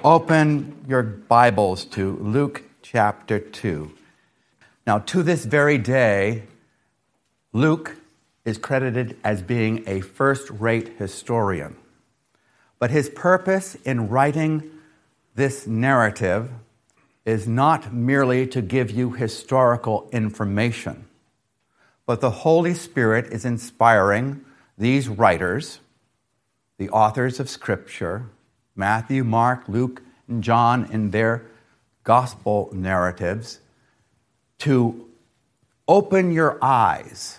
open your Bibles to Luke chapter 2. Now, to this very day, Luke is credited as being a first-rate historian. But his purpose in writing this narrative is not merely to give you historical information, but the Holy Spirit is inspiring these writers, the authors of Scripture, Matthew, Mark, Luke, and John in their gospel narratives, to open your eyes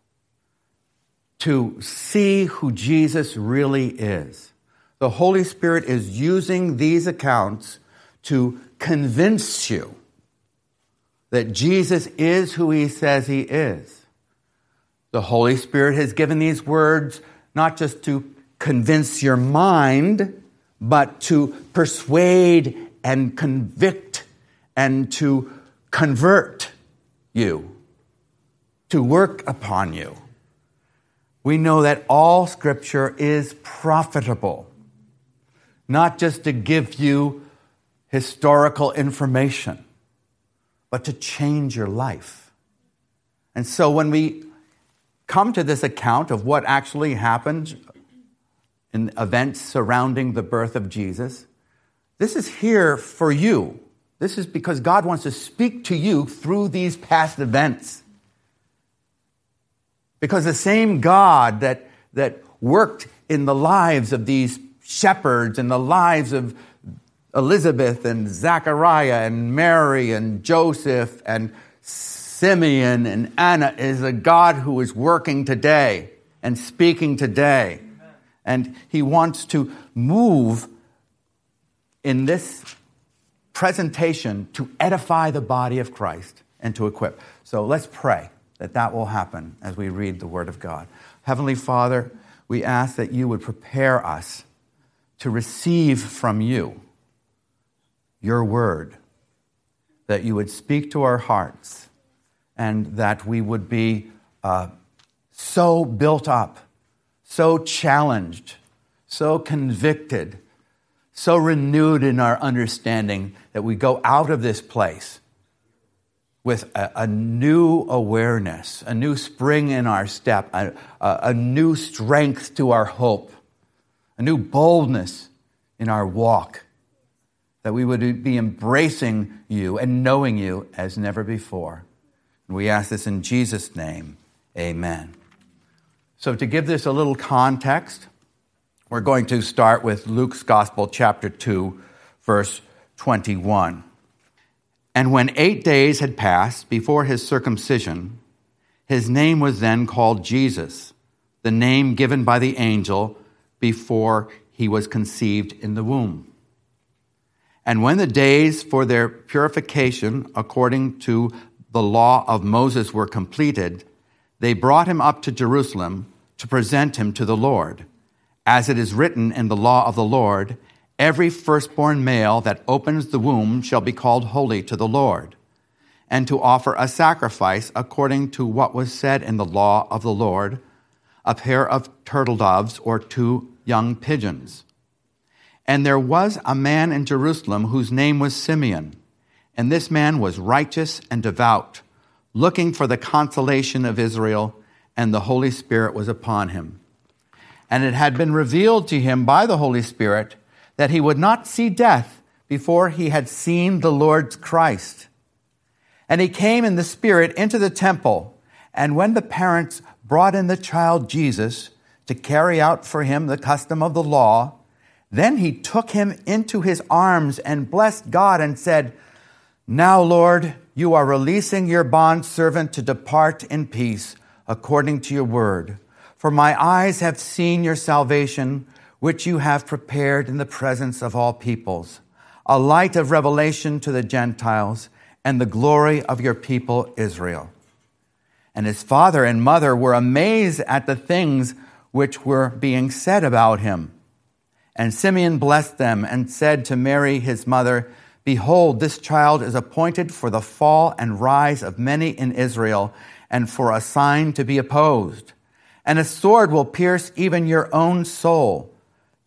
to see who Jesus really is. The Holy Spirit is using these accounts to convince you that Jesus is who he says he is. The Holy Spirit has given these words not just to convince your mind, but to persuade and convict and to convert you, to work upon you. We know that all Scripture is profitable, not just to give you historical information, but to change your life. And so when we come to this account of what actually happened in events surrounding the birth of Jesus, this is here for you. This is because God wants to speak to you through these past events. Because the same God that worked in the lives of these shepherds, in the lives of Elizabeth and Zachariah and Mary and Joseph and Simeon and Anna, is a God who is working today and speaking today. And he wants to move in this presentation to edify the body of Christ and to equip. So let's pray that will happen as we read the Word of God. Heavenly Father, we ask that you would prepare us to receive from you your Word, that you would speak to our hearts, and that we would be so built up, so challenged, so convicted, so renewed in our understanding that we go out of this place with a new awareness, a new spring in our step, a new strength to our hope, a new boldness in our walk, that we would be embracing you and knowing you as never before. And we ask this in Jesus' name, amen. So to give this a little context, we're going to start with Luke's Gospel, chapter 2, verse 21. And when 8 days had passed before his circumcision, his name was then called Jesus, the name given by the angel before he was conceived in the womb. And when the days for their purification, according to the law of Moses, were completed, they brought him up to Jerusalem to present him to the Lord. As it is written in the law of the Lord, every firstborn male that opens the womb shall be called holy to the Lord, and to offer a sacrifice according to what was said in the law of the Lord, a pair of turtle doves or 2 young pigeons. And there was a man in Jerusalem whose name was Simeon, and this man was righteous and devout, looking for the consolation of Israel, and the Holy Spirit was upon him. And it had been revealed to him by the Holy Spirit that he would not see death before he had seen the Lord's Christ. And he came in the Spirit into the temple, and when the parents brought in the child Jesus to carry out for him the custom of the law, then he took him into his arms and blessed God and said, "Now, Lord, you are releasing your bondservant to depart in peace according to your word. For my eyes have seen your salvation, which you have prepared in the presence of all peoples, a light of revelation to the Gentiles and the glory of your people Israel." And his father and mother were amazed at the things which were being said about him. And Simeon blessed them and said to Mary his mother, "Behold, this child is appointed for the fall and rise of many in Israel, and for a sign to be opposed. And a sword will pierce even your own soul,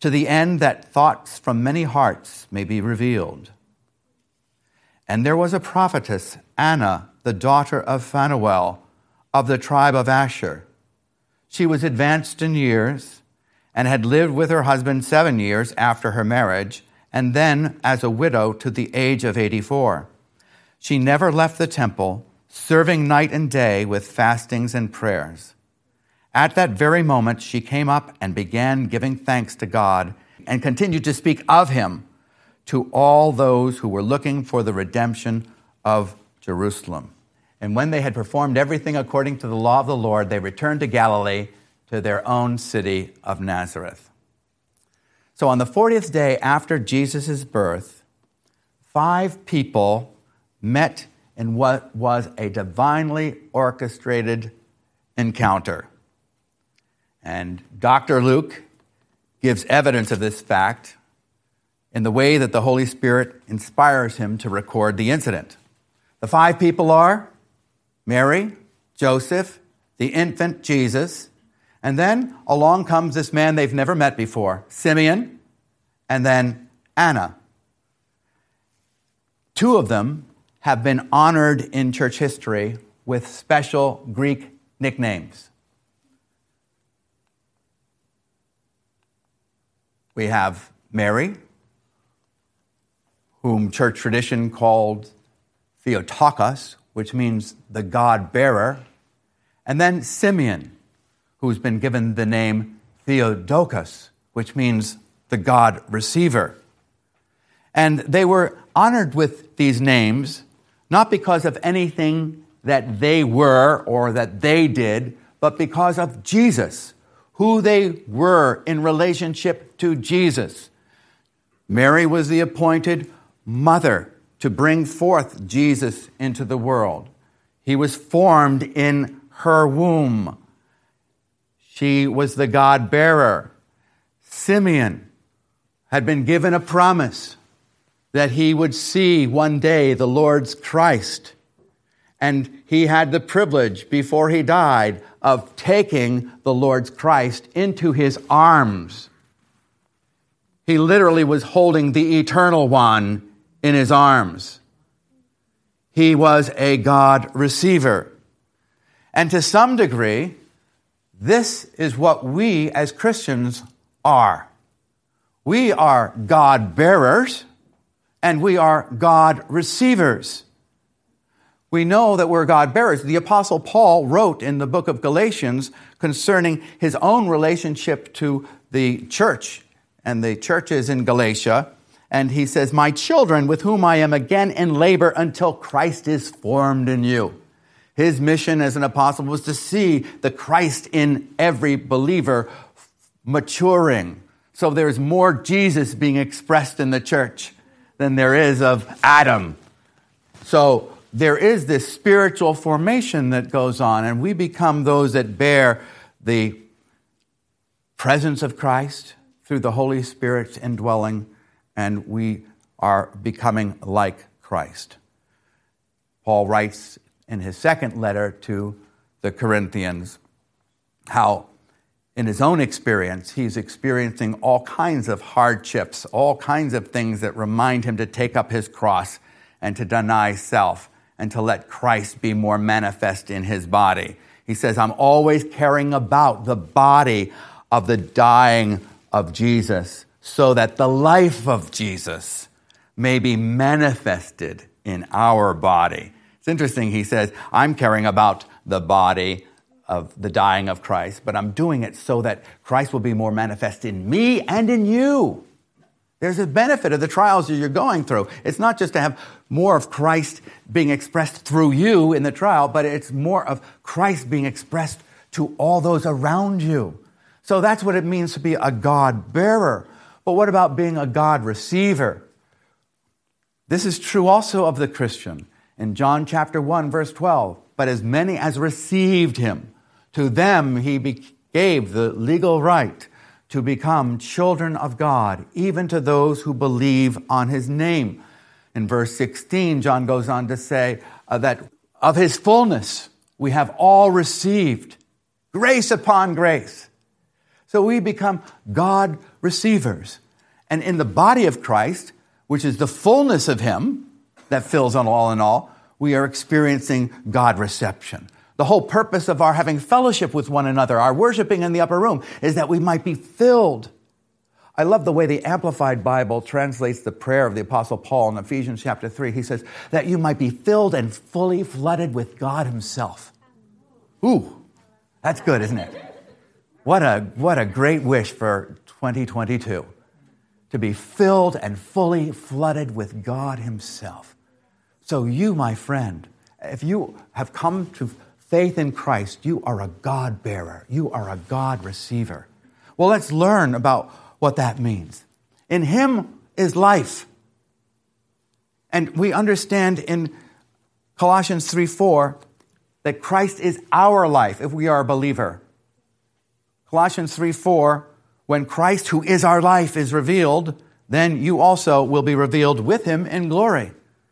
to the end that thoughts from many hearts may be revealed. And there was a prophetess, Anna, the daughter of Phanuel, of the tribe of Asher. She was advanced in years and had lived with her husband 7 years after her marriage, and then as a widow to the age of 84. She never left the temple, serving night and day with fastings and prayers. At that very moment, she came up and began giving thanks to God and continued to speak of him to all those who were looking for the redemption of Jerusalem. And when they had performed everything according to the law of the Lord, they returned to Galilee, to their own city of Nazareth. So on the 40th day after Jesus' birth, 5 people met in what was a divinely orchestrated encounter. And Dr. Luke gives evidence of this fact in the way that the Holy Spirit inspires him to record the incident. The 5 people are Mary, Joseph, the infant Jesus, and then along comes this man they've never met before, Simeon, and then Anna. 2 of them have been honored in church history with special Greek nicknames. We have Mary, whom church tradition called Theotokos, which means the God-bearer, and then Simeon, who's been given the name Theotokos, which means the God-receiver. And they were honored with these names, not because of anything that they were or that they did, but because of Jesus, who they were in relationship to Jesus. Mary was the appointed mother to bring forth Jesus into the world. He was formed in her womb. She was the God-bearer. Simeon had been given a promise that he would see one day the Lord's Christ. And he had the privilege, before he died, of taking the Lord's Christ into his arms. He literally was holding the Eternal One in his arms. He was a God receiver. And to some degree, this is what we as Christians are. We are God bearers and we are God receivers. We know that we're God bearers. The Apostle Paul wrote in the book of Galatians concerning his own relationship to the church and the churches in Galatia. And he says, "My children, with whom I am again in labor until Christ is formed in you." His mission as an apostle was to see the Christ in every believer maturing. So there's more Jesus being expressed in the church than there is of Adam. So there is this spiritual formation that goes on, and we become those that bear the presence of Christ through the Holy Spirit's indwelling, and we are becoming like Christ. Paul writes in his second letter to the Corinthians how in his own experience he's experiencing all kinds of hardships, all kinds of things that remind him to take up his cross and to deny self and to let Christ be more manifest in his body. He says, "I'm always carrying about the body of the dying of Jesus so that the life of Jesus may be manifested in our body." It's interesting, he says, I'm carrying about the body of the dying of Christ, but I'm doing it so that Christ will be more manifest in me and in you. There's a benefit of the trials that you're going through. It's not just to have more of Christ being expressed through you in the trial, but it's more of Christ being expressed to all those around you. So that's what it means to be a God bearer. But what about being a God receiver? This is true also of the Christian. In John chapter 1, verse 12, "But as many as received him, to them he gave the legal right to become children of God, even to those who believe on his name." In verse 16, John goes on to say that of his fullness we have all received grace upon grace. So we become God receivers. And in the body of Christ, which is the fullness of him that fills on all in all, we are experiencing God reception. The whole purpose of our having fellowship with one another, our worshiping in the upper room, is that we might be filled. I love the way the Amplified Bible translates the prayer of the Apostle Paul in Ephesians chapter 3. He says, that you might be filled and fully flooded with God himself. Ooh, that's good, isn't it? What a great wish for 2022. To be filled and fully flooded with God himself. So you, my friend, if you have come to faith in Christ, you are a God bearer. You are a God receiver. Well, let's learn about what that means. In him is life. And we understand in Colossians 3:4 that Christ is our life if we are a believer. Colossians 3:4, when Christ, who is our life, is revealed, then you also will be revealed with him in glory.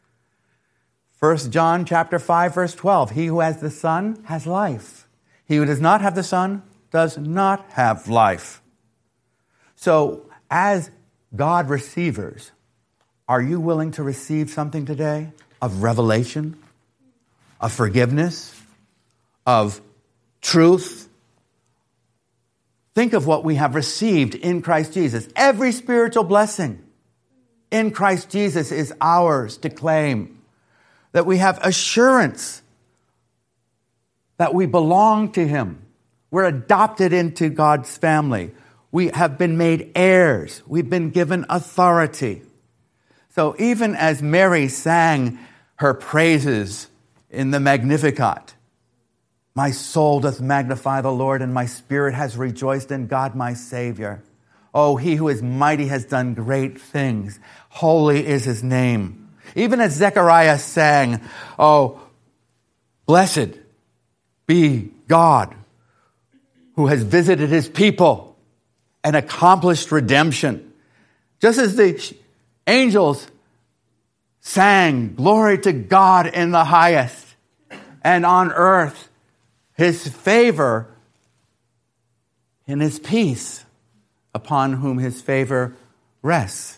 1 John chapter 5, verse 12, he who has the Son has life. He who does not have the Son does not have life. So, as God receivers, are you willing to receive something today of revelation, of forgiveness, of truth? Think of what we have received in Christ Jesus. Every spiritual blessing in Christ Jesus is ours to claim. That we have assurance that we belong to him. We're adopted into God's family. We have been made heirs. We've been given authority. So even as Mary sang her praises in the Magnificat, my soul doth magnify the Lord, and my spirit has rejoiced in God my Savior. Oh, he who is mighty has done great things. Holy is his name. Even as Zechariah sang, oh, blessed be God who has visited his people and accomplished redemption. Just as the angels sang, glory to God in the highest, and on earth his favor and his peace upon whom his favor rests.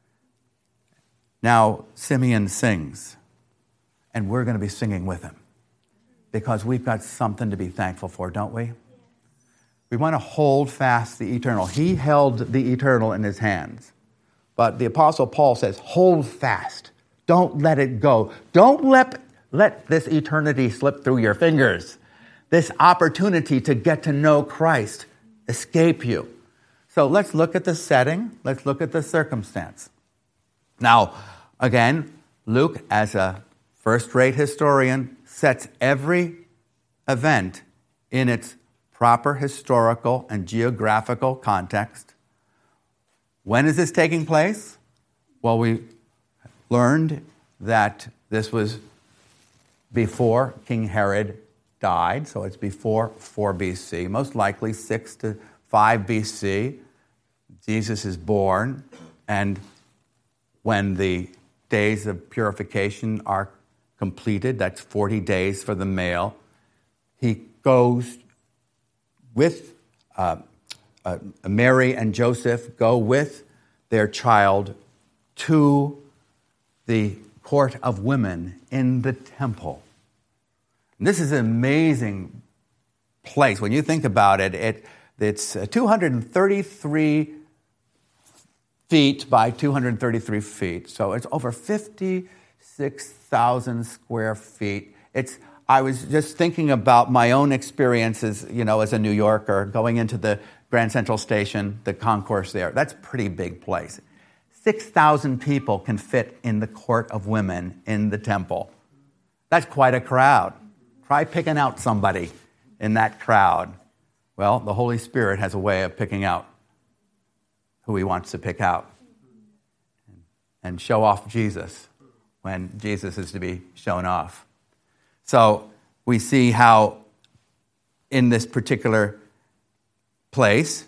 Now, Simeon sings, and we're going to be singing with him because we've got something to be thankful for, don't we? We want to hold fast the eternal. He held the eternal in his hands. But the Apostle Paul says, hold fast. Don't let it go. Don't let this eternity slip through your fingers. This opportunity to get to know Christ escape you. So let's look at the setting. Let's look at the circumstance. Now, again, Luke, as a first-rate historian, sets every event in its proper historical and geographical context. When is this taking place? Well, we learned that this was before King Herod died, so it's before 4 BC, most likely 6 to 5 BC. Jesus is born, and when the days of purification are completed, that's 40 days for the male, he goes with Mary and Joseph go with their child to the court of women in the temple. And this is an amazing place. When you think about it, it's 233 feet by 233 feet. So it's over 56,000 square feet. I was just thinking about my own experiences, as a New Yorker, going into the Grand Central Station, the concourse there. That's a pretty big place. 6,000 people can fit in the court of women in the temple. That's quite a crowd. Try picking out somebody in that crowd. Well, the Holy Spirit has a way of picking out who he wants to pick out and show off Jesus when Jesus is to be shown off. So we see how in this particular place,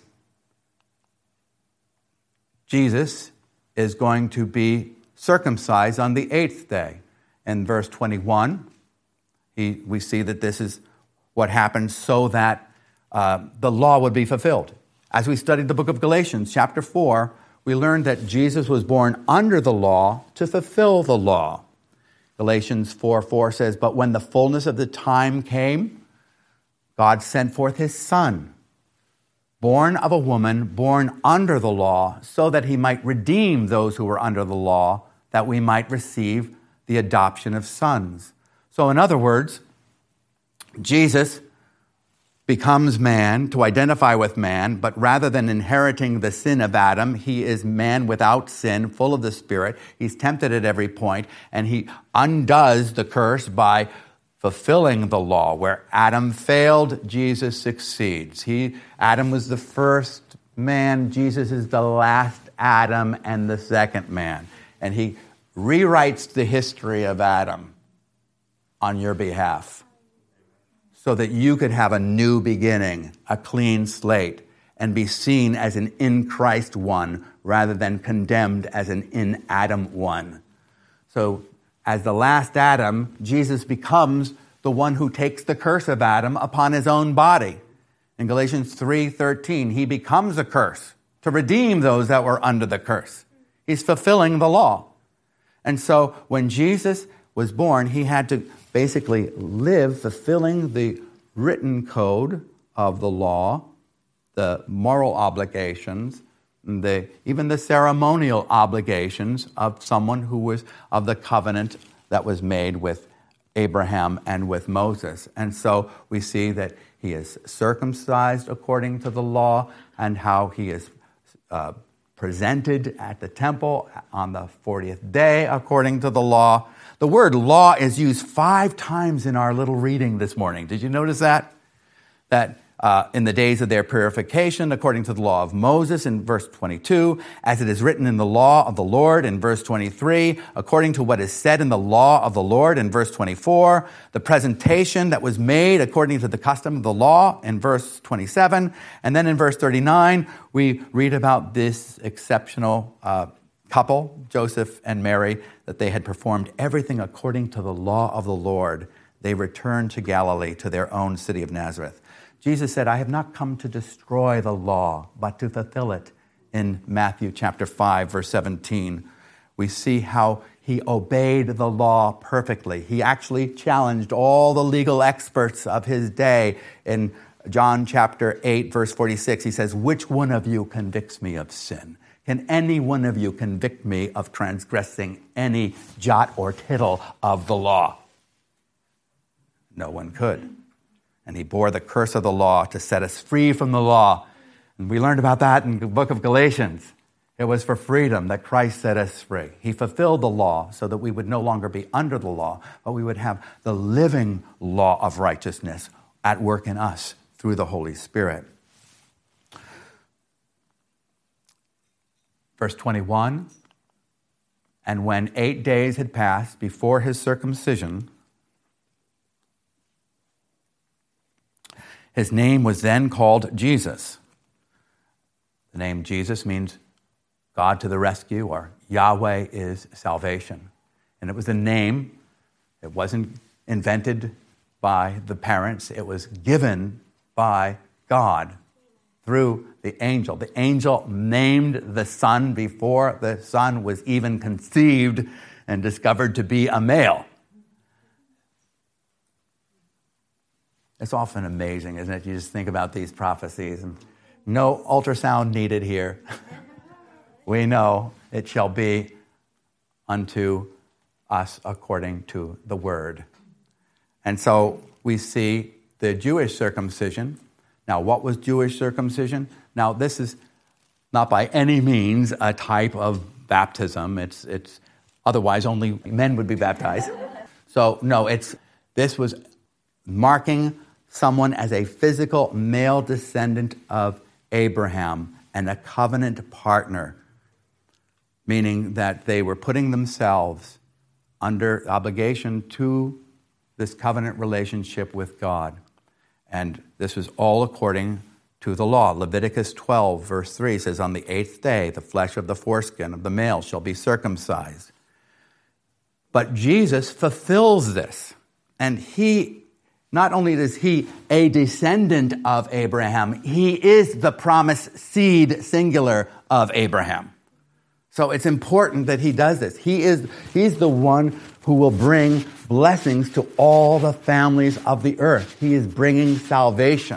Jesus is going to be circumcised on the 8th day. In verse 21, we see that this is what happened so that the law would be fulfilled. As we studied the book of Galatians, chapter 4, we learned that Jesus was born under the law to fulfill the law. Galatians 4:4 says, "But when the fullness of the time came, God sent forth his Son, born of a woman, born under the law, so that he might redeem those who were under the law, that we might receive the adoption of sons." So in other words, Jesus becomes man to identify with man, but rather than inheriting the sin of Adam, he is man without sin, full of the Spirit. He's tempted at every point, and he undoes the curse by fulfilling the law. Where Adam failed, Jesus succeeds. Adam was the first man. Jesus is the last Adam and the second man. And he rewrites the history of Adam on your behalf, so that you could have a new beginning, a clean slate, and be seen as an in Christ one rather than condemned as an in Adam one. So as the last Adam, Jesus becomes the one who takes the curse of Adam upon his own body. In Galatians 3:13, he becomes a curse to redeem those that were under the curse. He's fulfilling the law. And so when Jesus was born, he had to basically live fulfilling the written code of the law, the moral obligations, even the ceremonial obligations of someone who was of the covenant that was made with Abraham and with Moses. And so we see that he is circumcised according to the law, and how he is presented at the temple on the 40th day according to the law. The word law is used 5 times in our little reading this morning. Did you notice that? That in the days of their purification, according to the law of Moses in verse 22, as it is written in the law of the Lord in verse 23, according to what is said in the law of the Lord in verse 24, the presentation that was made according to the custom of the law in verse 27, and then in verse 39, we read about this exceptional couple, Joseph and Mary, that they had performed everything according to the law of the Lord. They returned to Galilee, to their own city of Nazareth. Jesus said, "I have not come to destroy the law, but to fulfill it." In Matthew chapter 5, verse 17, we see how he obeyed the law perfectly. He actually challenged all the legal experts of his day. In John chapter 8, verse 46, he says, "Which one of you convicts me of sin? Can any one of you convict me of transgressing any jot or tittle of the law?" No one could. And he bore the curse of the law to set us free from the law. And we learned about that in the book of Galatians. It was for freedom that Christ set us free. He fulfilled the law so that we would no longer be under the law, but we would have the living law of righteousness at work in us through the Holy Spirit. Verse 21, "And when 8 days had passed before his circumcision, his name was then called Jesus." The name Jesus means God to the rescue, or Yahweh is salvation. And it was a name, it wasn't invented by the parents, it was given by God through the angel. The angel named the son before the son was even conceived and discovered to be a male. It's often amazing, isn't it? You just think about these prophecies, and no ultrasound needed here. We know it shall be unto us according to the word. And so we see the Jewish circumcision. Now, what was Jewish circumcision? Now, this is not by any means a type of baptism. It's otherwise only men would be baptized. So, no, this was marking someone as a physical male descendant of Abraham and a covenant partner, meaning that they were putting themselves under obligation to this covenant relationship with God. And this was all according to the law. Leviticus 12, verse 3 says, "On the 8th day, the flesh of the foreskin of the male shall be circumcised." But Jesus fulfills this, and he not only is he a descendant of Abraham, he is the promised seed, singular, of Abraham. So it's important that he does this. He's the one who will bring blessings to all the families of the earth. He is bringing salvation.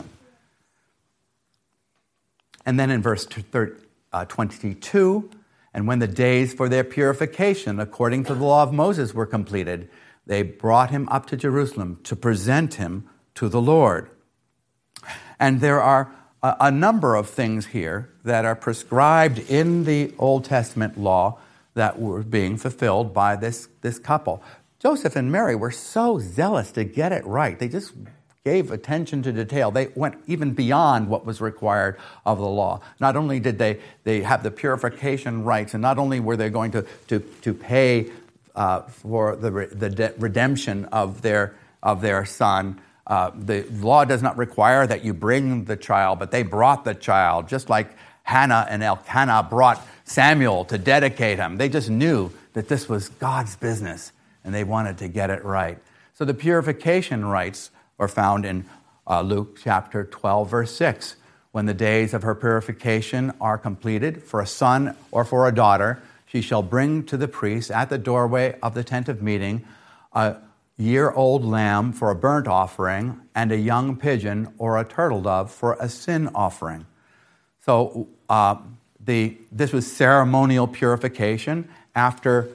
And then in verse 22, and when the days for their purification, according to the law of Moses, were completed, they brought him up to Jerusalem to present him to the Lord. And there are a number of things here that are prescribed in the Old Testament law that were being fulfilled by this couple. Joseph and Mary were so zealous to get it right. They just gave attention to detail. They went even beyond what was required of the law. Not only did they have the purification rites, and not only were they going to pay for the redemption of their son. The law does not require that you bring the child, but they brought the child, just like Hannah and Elkanah brought Samuel to dedicate him. They just knew that this was God's business, and they wanted to get it right. So the purification rites are found in Luke chapter 12, verse 6. When the days of her purification are completed, for a son or for a daughter, she shall bring to the priest at the doorway of the tent of meeting a year-old lamb for a burnt offering and a young pigeon or a turtle dove for a sin offering. So this was ceremonial purification. After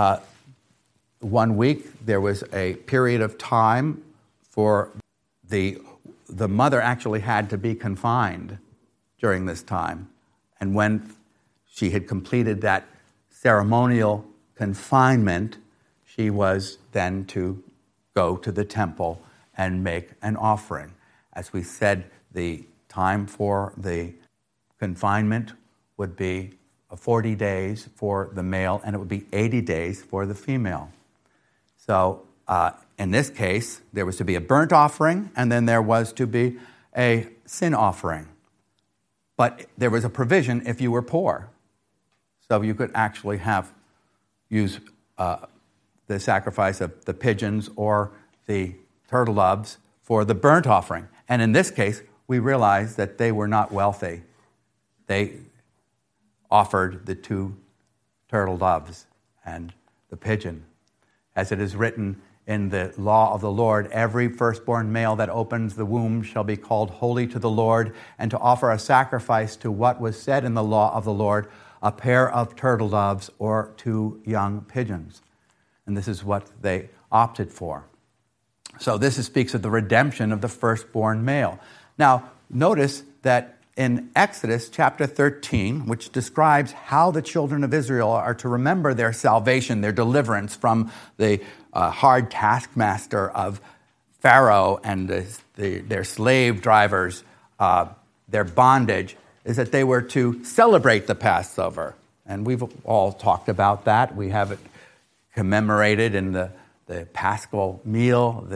1 week, there was a period of time for the mother actually had to be confined during this time. And when she had completed that ceremonial confinement, she was then to go to the temple and make an offering. As we said, the time for the confinement would be 40 days for the male, and it would be 80 days for the female. So in this case, there was to be a burnt offering, and then there was to be a sin offering. But there was a provision if you were poor. So you could actually use the sacrifice of the pigeons or the turtle doves for the burnt offering. And in this case, we realize that they were not wealthy. They offered the 2 turtle doves and the pigeon. As it is written in the law of the Lord, every firstborn male that opens the womb shall be called holy to the Lord, and to offer a sacrifice to what was said in the law of the Lord, a pair of turtle doves or 2 young pigeons. And this is what they opted for. So this speaks of the redemption of the firstborn male. Now, notice that in Exodus chapter 13, which describes how the children of Israel are to remember their salvation, their deliverance from the hard taskmaster of Pharaoh and their slave drivers, their bondage, is that they were to celebrate the Passover. And we've all talked about that. We have it commemorated in the Paschal meal.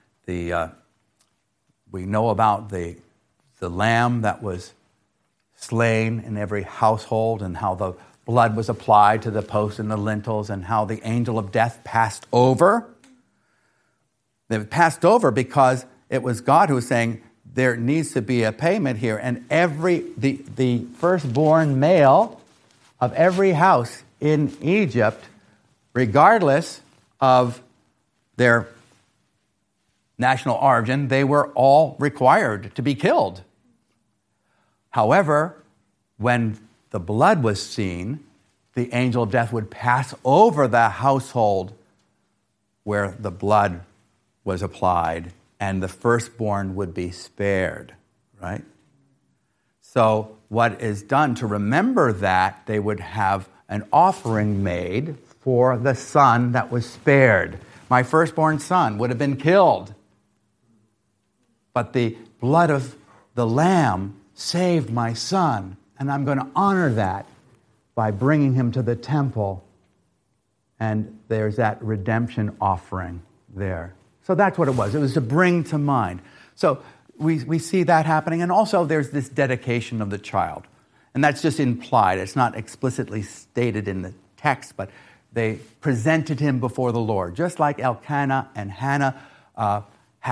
We know about the lamb that was slain in every household, and how the blood was applied to the posts and the lintels, and how the angel of death passed over. They passed over because it was God who was saying, there needs to be a payment here, and the firstborn male of every house in Egypt, regardless of their national origin, they were all required to be killed. However, when the blood was seen, the angel of death would pass over the household where the blood was applied, and the firstborn would be spared, right? So what is done to remember that, they would have an offering made for the son that was spared. My firstborn son would have been killed, but the blood of the lamb saved my son, and I'm going to honor that by bringing him to the temple. And there's that redemption offering there. So that's what it was. It was to bring to mind. So we see that happening. And also there's this dedication of the child. And that's just implied. It's not explicitly stated in the text, but they presented him before the Lord. Just like Elkanah and Hannah had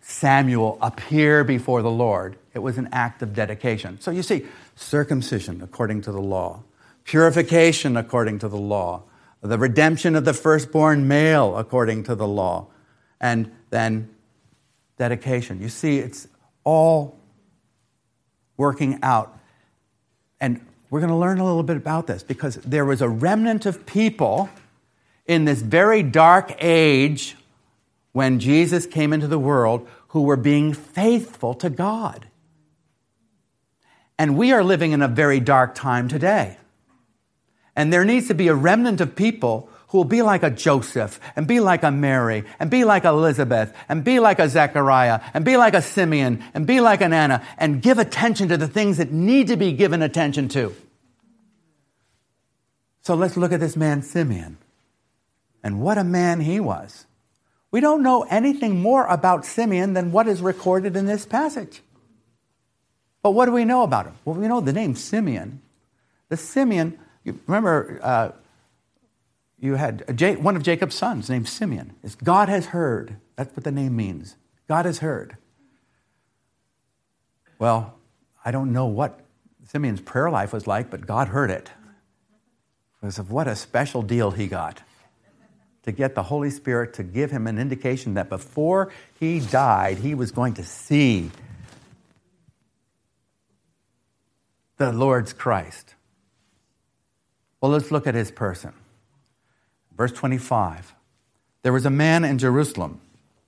Samuel appear before the Lord. It was an act of dedication. So you see, circumcision according to the law, purification according to the law, the redemption of the firstborn male according to the law, and then dedication. You see, it's all working out. And we're going to learn a little bit about this because there was a remnant of people in this very dark age when Jesus came into the world who were being faithful to God. And we are living in a very dark time today. And there needs to be a remnant of people who will be like a Joseph, and be like a Mary, and be like Elizabeth, and be like a Zechariah, and be like a Simeon, and be like an Anna, and give attention to the things that need to be given attention to. So let's look at this man Simeon. And what a man he was. We don't know anything more about Simeon than what is recorded in this passage. But what do we know about him? Well, we know the name Simeon. The Simeon, you remember, you had one of Jacob's sons named Simeon. It's God has heard. That's what the name means. God has heard. Well, I don't know what Simeon's prayer life was like, but God heard it. Because of what a special deal he got. To get the Holy Spirit to give him an indication that before he died, he was going to see the Lord's Christ. Well, let's look at his person. Verse 25. There was a man in Jerusalem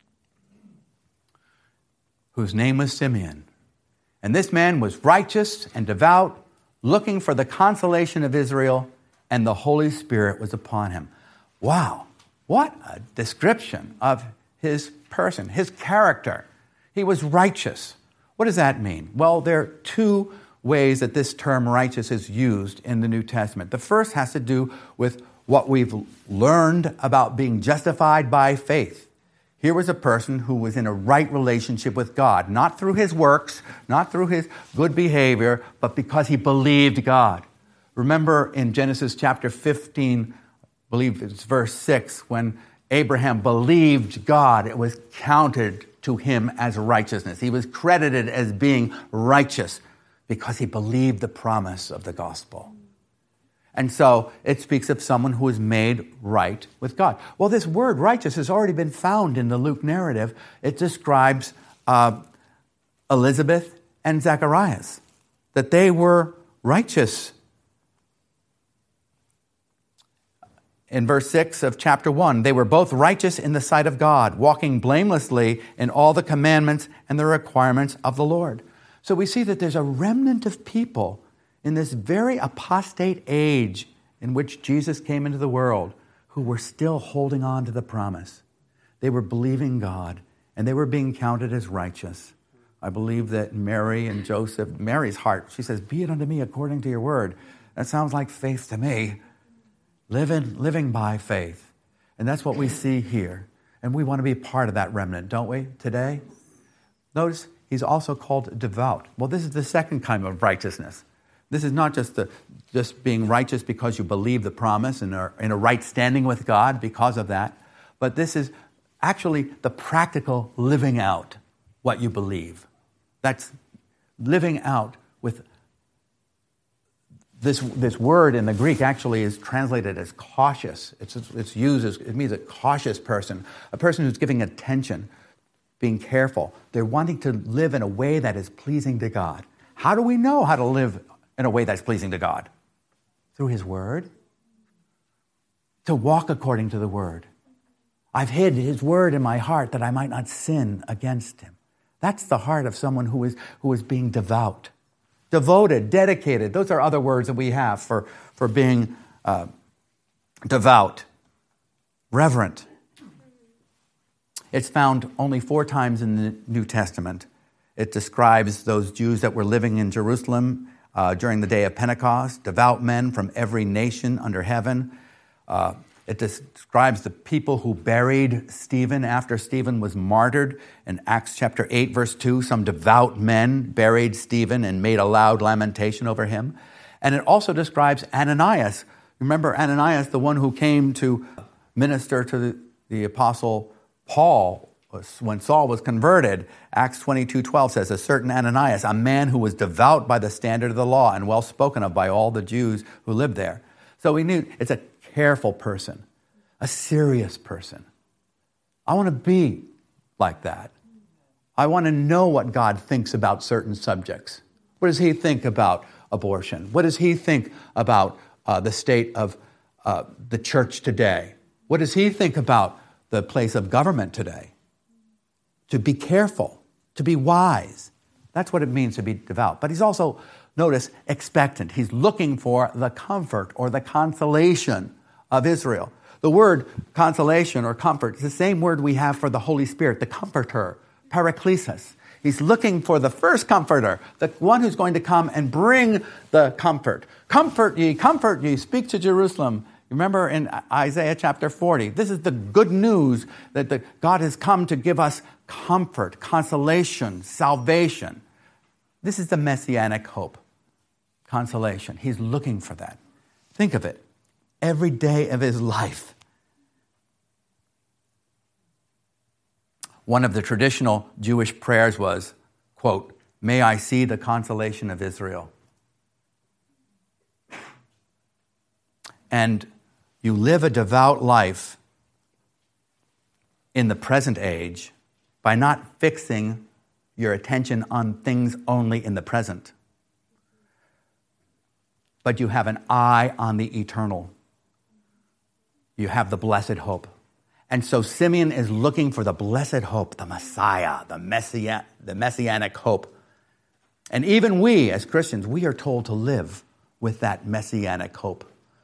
whose name was Simeon. And this man was righteous and devout, looking for the consolation of Israel, and the Holy Spirit was upon him. Wow, what a description of his person, his character. He was righteous. What does that mean? Well, there are two ways that this term righteous is used in the New Testament. The first has to do with what we've learned about being justified by faith. Here was a person who was in a right relationship with God, not through his works, not through his good behavior, but because he believed God. Remember in Genesis chapter 15, I believe it's verse 6, when Abraham believed God, it was counted to him as righteousness. He was credited as being righteous because he believed the promise of the gospel. And so it speaks of someone who is made right with God. Well, this word righteous has already been found in the Luke narrative. It describes Elizabeth and Zacharias, that they were righteous. In verse 6 of chapter 1, they were both righteous in the sight of God, walking blamelessly in all the commandments and the requirements of the Lord. So we see that there's a remnant of people in this very apostate age in which Jesus came into the world who were still holding on to the promise. They were believing God, and they were being counted as righteous. I believe that Mary and Joseph, Mary's heart, she says, "Be it unto me according to your word." That sounds like faith to me. Living by faith. And that's what we see here. And we want to be part of that remnant, don't we, today? Notice he's also called devout. Well, this is the second kind of righteousness. This is not just being righteous because you believe the promise and are in a right standing with God because of that, but this is actually the practical living out what you believe. That's living out with this word in the Greek actually is translated as cautious. It's used as, it means a cautious person, a person who's giving attention, being careful. They're wanting to live in a way that is pleasing to God. How do we know how to live in a way that's pleasing to God? Through his word. To walk according to the word. I've hid his word in my heart that I might not sin against him. That's the heart of someone who is being devout. Devoted, dedicated. Those are other words that we have for being devout. Reverent. It's found only 4 times in the New Testament. It describes those Jews that were living in Jerusalem during the day of Pentecost, devout men from every nation under heaven. It describes the people who buried Stephen after Stephen was martyred. In Acts chapter 8, verse 2, some devout men buried Stephen and made a loud lamentation over him. And it also describes Ananias. Remember Ananias, the one who came to minister to the apostle Paul when Saul was converted, Acts 22:12 says, a certain Ananias, a man who was devout by the standard of the law and well spoken of by all the Jews who lived there. So we knew it's a careful person, a serious person. I want to be like that. I want to know what God thinks about certain subjects. What does he think about abortion? What does he think about the state of the church today? What does he think about the place of government today? To be careful, to be wise. That's what it means to be devout. But he's also, notice, expectant. He's looking for the comfort or the consolation of Israel. The word consolation or comfort is the same word we have for the Holy Spirit, the comforter, paraklesis. He's looking for the first comforter, the one who's going to come and bring the comfort. Comfort ye, speak to Jerusalem. Remember in Isaiah chapter 40, this is the good news that God has come to give us comfort, consolation, salvation. This is the messianic hope, consolation. He's looking for that. Think of it. Every day of his life. One of the traditional Jewish prayers was, quote, may I see the consolation of Israel. And you live a devout life in the present age by not fixing your attention on things only in the present. But you have an eye on the eternal. You have the blessed hope. And so Simeon is looking for the blessed hope, the Messiah, the messianic hope. And even we, as Christians, we are told to live with that messianic hope.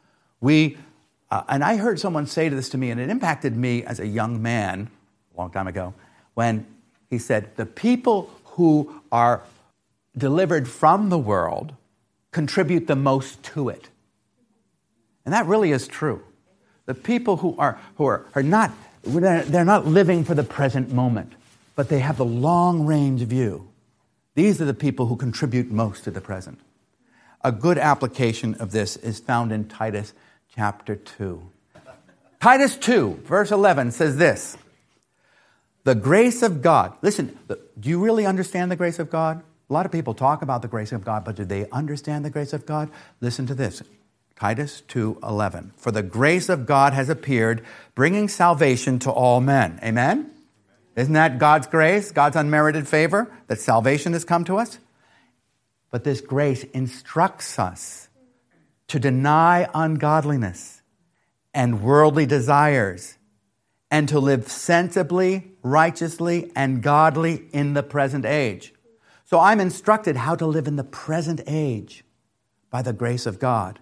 And I heard someone say this to me, and it impacted me as a young man, a long time ago, when he said, the people who are delivered from the world contribute the most to it. And that really is true. The people who are not, they're not living for the present moment, but they have the long range view. These are the people who contribute most to the present. A good application of this is found in Titus chapter 2. Titus 2, verse 11 says this, the grace of God. Listen, do you really understand the grace of God? A lot of people talk about the grace of God, but do they understand the grace of God? Listen to this. Titus 2:11. For the grace of God has appeared, bringing salvation to all men. Amen? Isn't that God's grace, God's unmerited favor, that salvation has come to us? But this grace instructs us to deny ungodliness and worldly desires and to live sensibly, righteously, and godly in the present age. So I'm instructed how to live in the present age by the grace of God.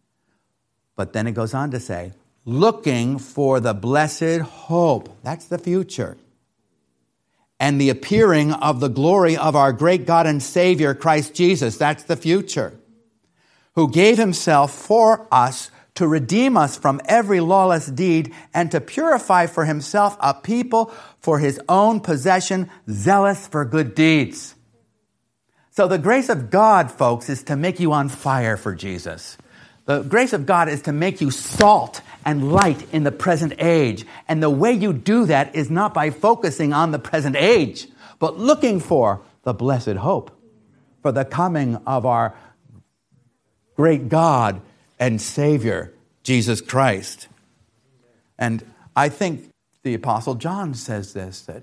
But then it goes on to say, looking for the blessed hope. That's the future. And the appearing of the glory of our great God and Savior, Christ Jesus. That's the future. Who gave himself for us to redeem us from every lawless deed and to purify for himself a people for his own possession, zealous for good deeds. So the grace of God, folks, is to make you on fire for Jesus. The grace of God is to make you salt and light in the present age. And the way you do that is not by focusing on the present age, but looking for the blessed hope, for the coming of our great God and Savior, Jesus Christ. And I think the Apostle John says this, that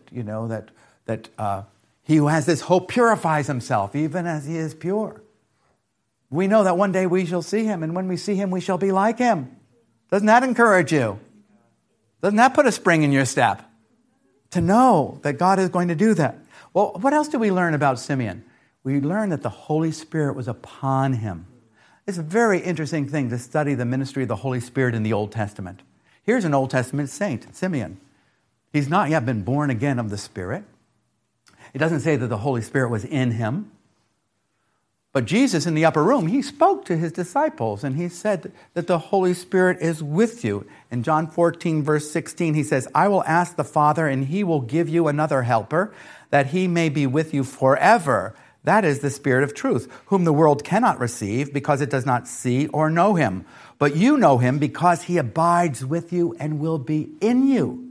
he who has this hope purifies himself, even as he is pure. We know that one day we shall see him, and when we see him, we shall be like him. Doesn't that encourage you? Doesn't that put a spring in your step? To know that God is going to do that. Well, what else do we learn about Simeon? We learn that the Holy Spirit was upon him. It's a very interesting thing to study the ministry of the Holy Spirit in the Old Testament. Here's an Old Testament saint, Simeon. He's not yet been born again of the Spirit. It doesn't say that the Holy Spirit was in him. But Jesus in the upper room, he spoke to his disciples and he said that the Holy Spirit is with you. In John 14, verse 16, he says, I will ask the Father and he will give you another helper that he may be with you forever. That is the Spirit of truth, whom the world cannot receive because it does not see or know him. But you know him because he abides with you and will be in you.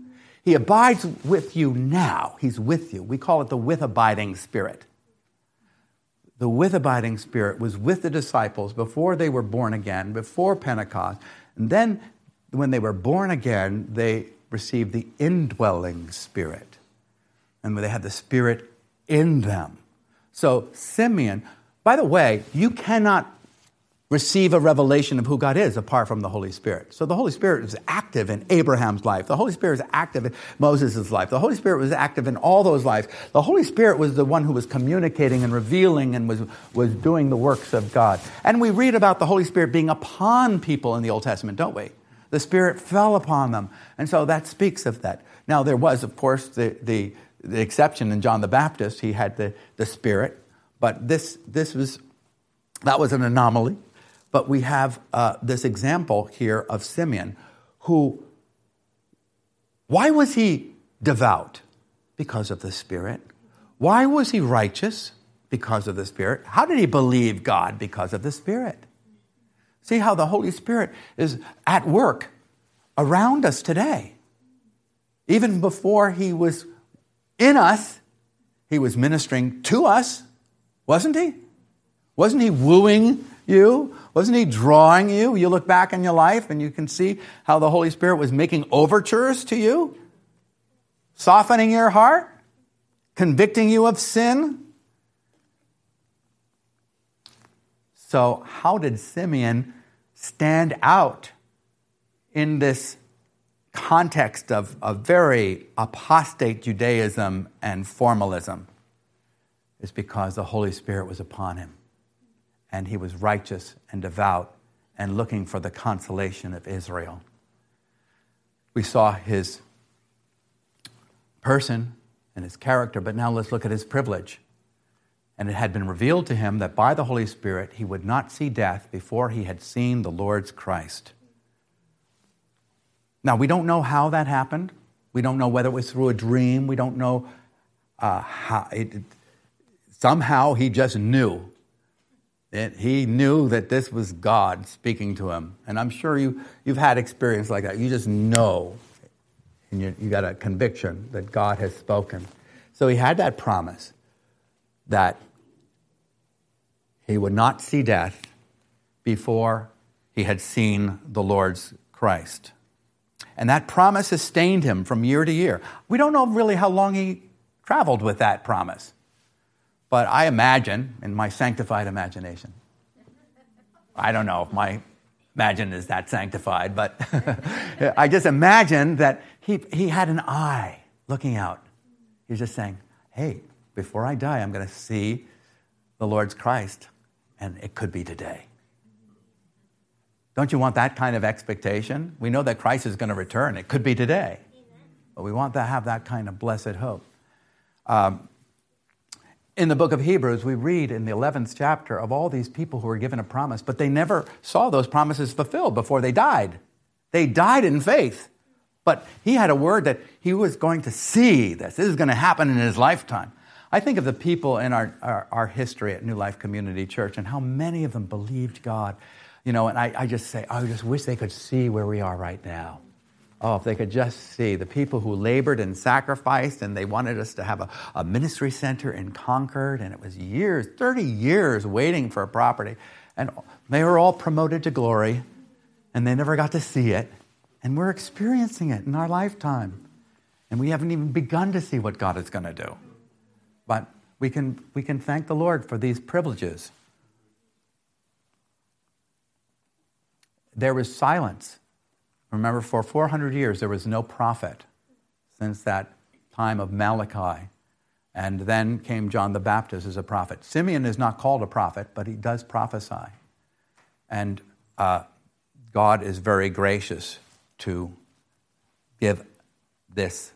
He abides with you now. He's with you. We call it the with abiding spirit. The with abiding spirit was with the disciples before they were born again, before Pentecost. And then when they were born again, they received the indwelling spirit. And they had the spirit in them. So Simeon, by the way, you cannot receive a revelation of who God is apart from the Holy Spirit. So the Holy Spirit is active in Abraham's life. The Holy Spirit is active in Moses' life. The Holy Spirit was active in all those lives. The Holy Spirit was the one who was communicating and revealing and was doing the works of God. And we read about the Holy Spirit being upon people in the Old Testament, don't we? The Spirit fell upon them. And so that speaks of that. Now there was, of course, the exception in John the Baptist. He had the Spirit. But that was an anomaly. But we have this example here of Simeon, who, why was he devout? Because of the Spirit. Why was he righteous? Because of the Spirit. How did he believe God? Because of the Spirit. See how the Holy Spirit is at work around us today. Even before he was in us, he was ministering to us, wasn't he? Wasn't he wooing you? Wasn't he drawing you? You look back in your life and you can see how the Holy Spirit was making overtures to you, softening your heart, convicting you of sin. So how did Simeon stand out in this context of very apostate Judaism and formalism? It's because the Holy Spirit was upon him. And he was righteous and devout and looking for the consolation of Israel. We saw his person and his character, but now let's look at his privilege. And it had been revealed to him that by the Holy Spirit he would not see death before he had seen the Lord's Christ. Now, we don't know how that happened. We don't know whether it was through a dream. We don't know how. Somehow he just knew. He knew that this was God speaking to him. And I'm sure you've had experience like that. You just know, and you got a conviction that God has spoken. So he had that promise that he would not see death before he had seen the Lord's Christ. And that promise sustained him from year to year. We don't know really how long he traveled with that promise. But I imagine, in my sanctified imagination, I don't know if my imagine is that sanctified, but I just imagine that he had an eye looking out. He's just saying, hey, before I die, I'm going to see the Lord's Christ, and it could be today. Don't you want that kind of expectation? We know that Christ is going to return. It could be today. But we want to have that kind of blessed hope. In the book of Hebrews, we read in the 11th chapter of all these people who were given a promise, but they never saw those promises fulfilled before they died. They died in faith. But he had a word that he was going to see this. This is going to happen in his lifetime. I think of the people in our history at New Life Community Church and how many of them believed God. You know, and I just say, I just wish they could see where we are right now. Oh, if they could just see the people who labored and sacrificed, and they wanted us to have a ministry center in Concord, and it was years, 30 years waiting for a property. And they were all promoted to glory, and they never got to see it. And we're experiencing it in our lifetime. And we haven't even begun to see what God is going to do. But we can thank the Lord for these privileges. There was silence. Remember, for 400 years, there was no prophet since that time of Malachi. And then came John the Baptist as a prophet. Simeon is not called a prophet, but he does prophesy. And God is very gracious to give this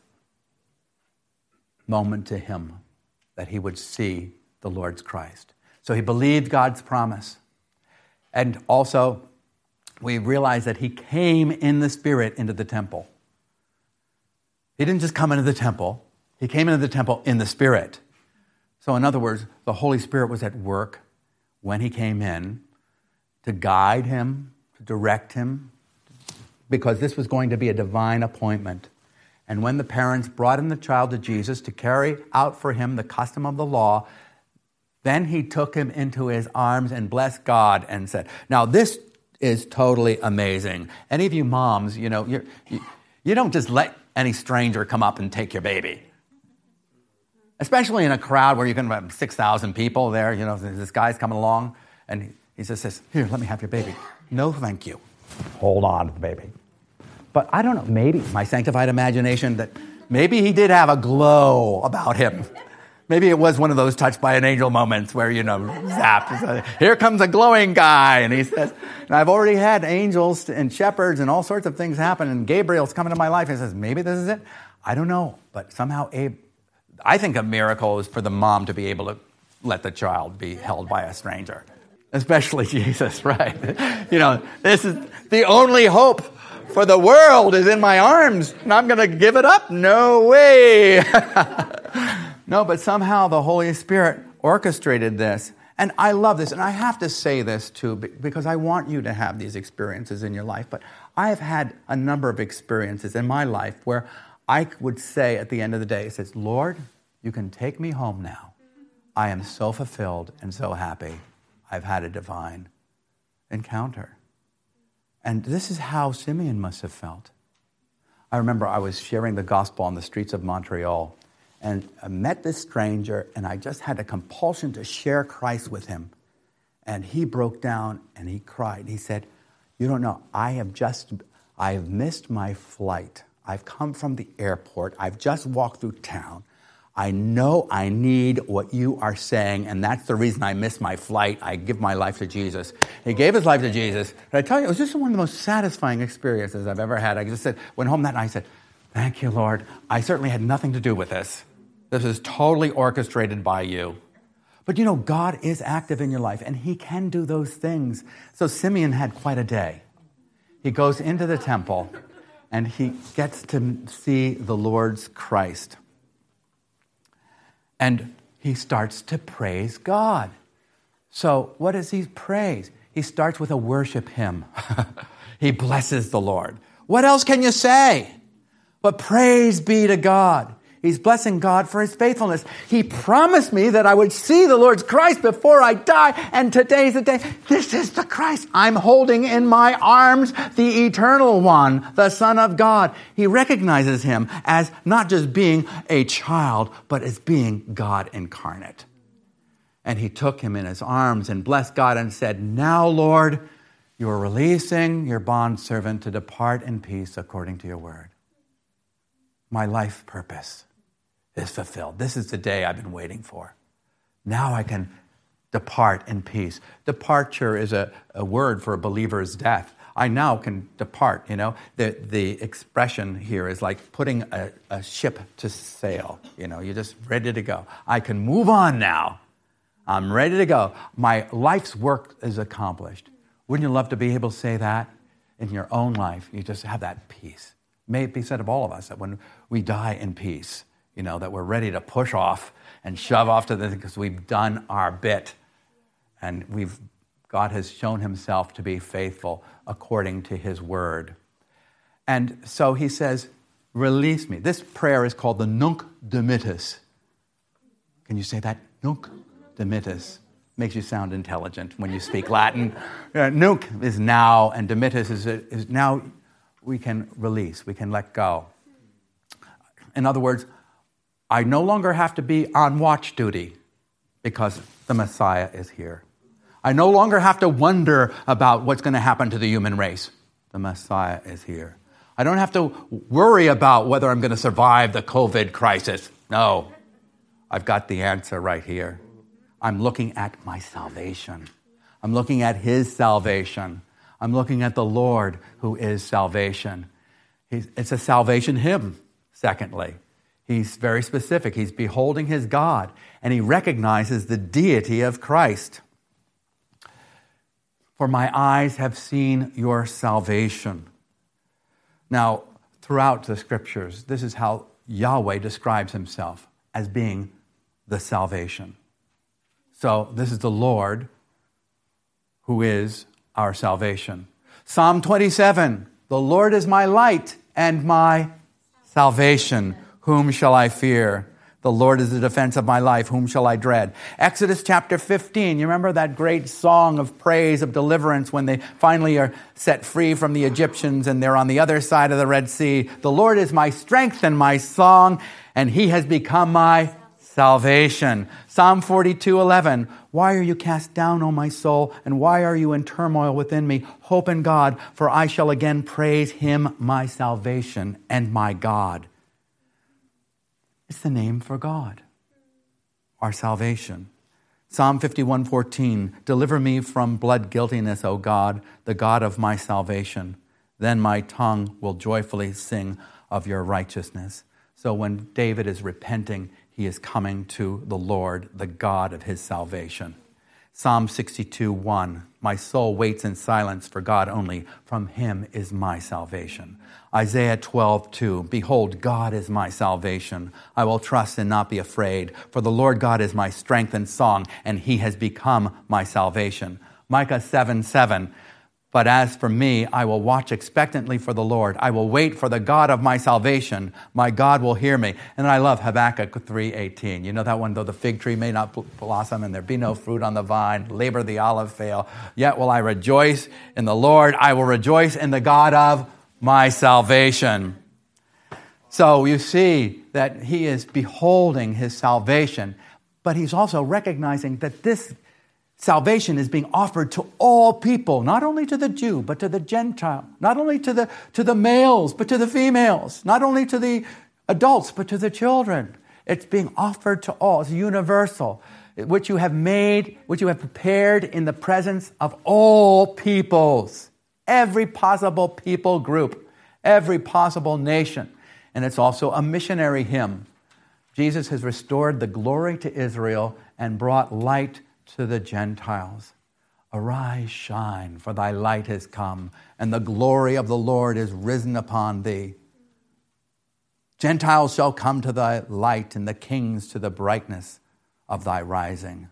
moment to him that he would see the Lord's Christ. So he believed God's promise. And also, we realize that he came in the Spirit into the temple. He didn't just come into the temple. He came into the temple in the Spirit. So in other words, the Holy Spirit was at work when he came in to guide him, to direct him, because this was going to be a divine appointment. And when the parents brought in the child to Jesus to carry out for him the custom of the law, then he took him into his arms and blessed God and said, now this is totally amazing. Any of you moms, you don't just let any stranger come up and take your baby. Especially in a crowd where you're going to have 6,000 people there, this guy's coming along and he just says, here, let me have your baby. No, thank you. Hold on to the baby. But I don't know, maybe my sanctified imagination that maybe he did have a glow about him. Maybe it was one of those touched by an angel moments where, zap, here comes a glowing guy. And he says, and I've already had angels and shepherds and all sorts of things happen. And Gabriel's coming to my life and says, maybe this is it. I don't know. But somehow I think a miracle is for the mom to be able to let the child be held by a stranger. Especially Jesus, right? This is the only hope for the world is in my arms. And I'm going to give it up? No way. No, but somehow the Holy Spirit orchestrated this. And I love this. And I have to say this too, because I want you to have these experiences in your life. But I have had a number of experiences in my life where I would say at the end of the day, it says, Lord, you can take me home now. I am so fulfilled and so happy. I've had a divine encounter. And this is how Simeon must have felt. I remember I was sharing the gospel on the streets of Montreal, and I met this stranger, and I just had a compulsion to share Christ with him. And he broke down, and he cried. He said, you don't know, I have missed my flight. I've come from the airport. I've just walked through town. I know I need what you are saying, and that's the reason I missed my flight. I give my life to Jesus. He gave his life to Jesus. And I tell you, it was just one of the most satisfying experiences I've ever had. I just went home that night, I said, thank you, Lord. I certainly had nothing to do with this. This is totally orchestrated by you. But God is active in your life, and he can do those things. So Simeon had quite a day. He goes into the temple, and he gets to see the Lord's Christ. And he starts to praise God. So what does he praise? He starts with a worship hymn. He blesses the Lord. What else can you say? But praise be to God. He's blessing God for his faithfulness. He promised me that I would see the Lord's Christ before I die, and today's the day. This is the Christ I'm holding in my arms, the eternal one, the Son of God. He recognizes him as not just being a child, but as being God incarnate. And he took him in his arms and blessed God and said, now, Lord, you are releasing your bondservant to depart in peace according to your word. My life purpose is fulfilled. This is the day I've been waiting for. Now I can depart in peace. Departure is a word for a believer's death. I now can depart, The expression here is like putting a ship to sail. You're just ready to go. I can move on now. I'm ready to go. My life's work is accomplished. Wouldn't you love to be able to say that in your own life? You just have that peace. May it be said of all of us that when we die in peace, that we're ready to push off and shove off to because we've done our bit. And God has shown himself to be faithful according to his word. And so he says, release me. This prayer is called the Nunc Dimittis. Can you say that? Nunc Dimittis. Makes you sound intelligent when you speak Latin. Nunc is now, and Dimittis is now we can release, we can let go. In other words, I no longer have to be on watch duty because the Messiah is here. I no longer have to wonder about what's going to happen to the human race. The Messiah is here. I don't have to worry about whether I'm going to survive the COVID crisis. No, I've got the answer right here. I'm looking at my salvation. I'm looking at his salvation. I'm looking at the Lord who is salvation. It's a salvation hymn, secondly. He's very specific. He's beholding his God, and he recognizes the deity of Christ. For my eyes have seen your salvation. Now, throughout the scriptures, this is how Yahweh describes himself, as being the salvation. So this is the Lord who is our salvation. Psalm 27, the Lord is my light and my salvation. Whom shall I fear? The Lord is the defense of my life. Whom shall I dread? Exodus chapter 15. You remember that great song of praise, of deliverance when they finally are set free from the Egyptians and they're on the other side of the Red Sea. The Lord is my strength and my song, and he has become my salvation. Psalm 42:11. Why are you cast down, O my soul, and why are you in turmoil within me? Hope in God, for I shall again praise him, my salvation and my God. It's the name for God, our salvation. Psalm 51:14. Deliver me from blood guiltiness, O God, the God of my salvation. Then my tongue will joyfully sing of your righteousness. So when David is repenting, he is coming to the Lord, the God of his salvation. Psalm 62:1. My soul waits in silence for God only. From him is my salvation. Isaiah 12:2. Behold, God is my salvation. I will trust and not be afraid. For the Lord God is my strength and song, and he has become my salvation. Micah 7:7. But as for me, I will watch expectantly for the Lord. I will wait for the God of my salvation. My God will hear me. And I love Habakkuk 3:18. You know that one, though the fig tree may not blossom and there be no fruit on the vine, labor the olive fail, yet will I rejoice in the Lord. I will rejoice in the God of my salvation. So you see that he is beholding his salvation, but he's also recognizing that this salvation is being offered to all people, not only to the Jew, but to the Gentile, not only to the males, but to the females, not only to the adults, but to the children. It's being offered to all. It's universal, which you have made, which you have prepared in the presence of all peoples, every possible people group, every possible nation. And it's also a missionary hymn. Jesus has restored the glory to Israel and brought light to the Gentiles. Arise, shine, for thy light has come, and the glory of the Lord is risen upon thee. Gentiles shall come to thy light, and the kings to the brightness of thy rising.